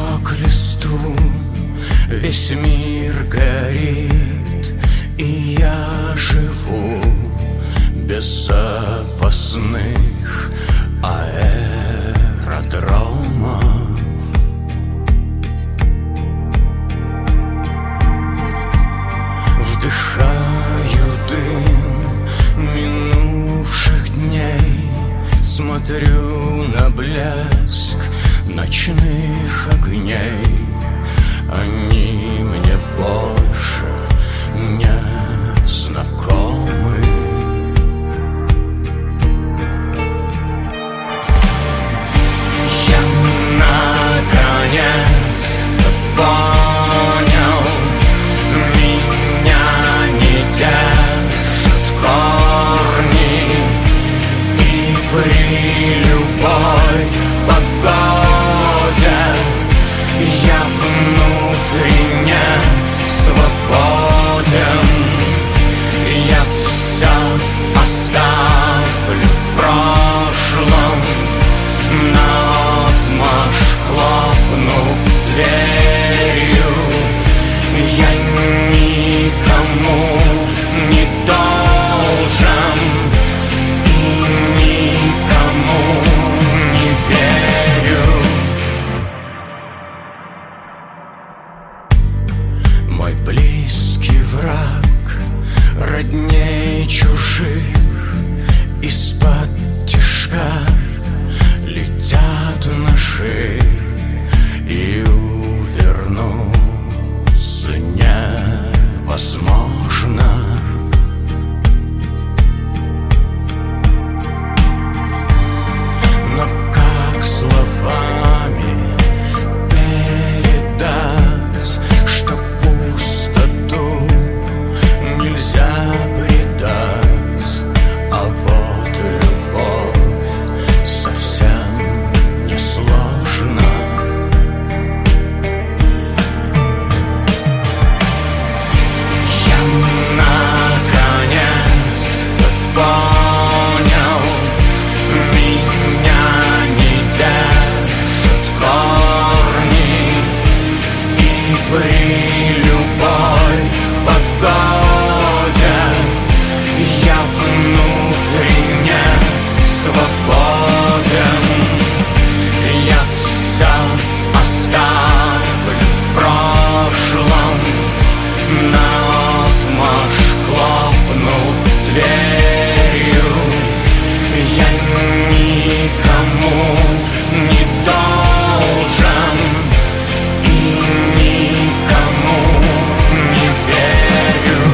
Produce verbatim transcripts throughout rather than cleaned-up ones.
к листу, весь мир горит, и я живу без запасных аэродромов. Вдыхаю дым минувших дней, смотрю на блеск ночных огней. Они мне больше не знакомы. Я наконец-то понял, меня не держат корни, и при любой погоде я внутренне свободен. Я все оставлю в прошлом, наотмашь хлопнув дверью. Я никому не должен и никому не верю. Мой близкий враг родней чужих, из-под тишка летят ножи, и увернуться невозможно. Но как словами передать, что пустоту нельзя предать, а вот любовь совсем не сложно. Я наконец-то понял, меня не держат корни, и при любой погоде я внутренне свободен. Я все оставлю в прошлом, наотмашь хлопнув дверью. Я никому не должен и никому не верю.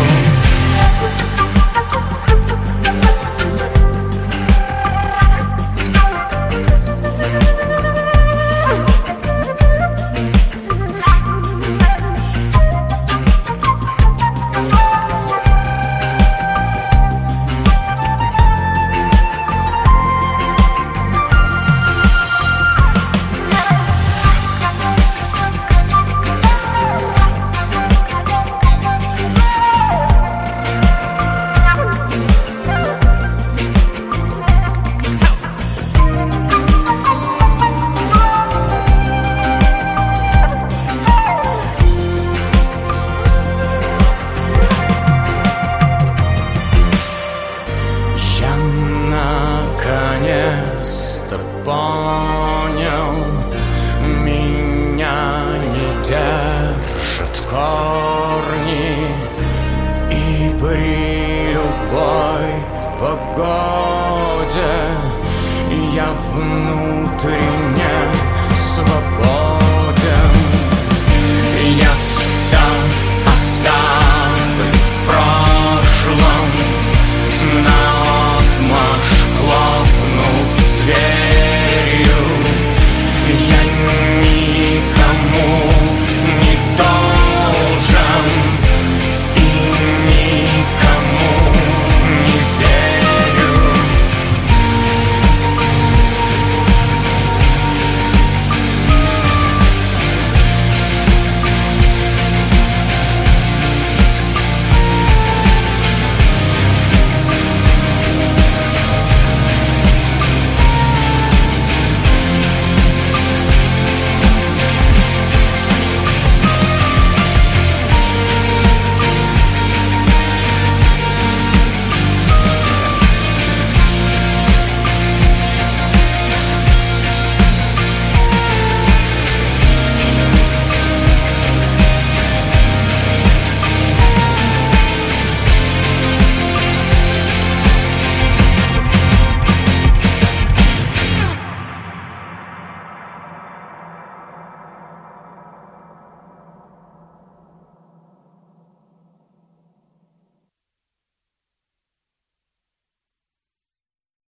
Наконец-то понял, меня не держат корни, и при любой погоде я внутренне свободен.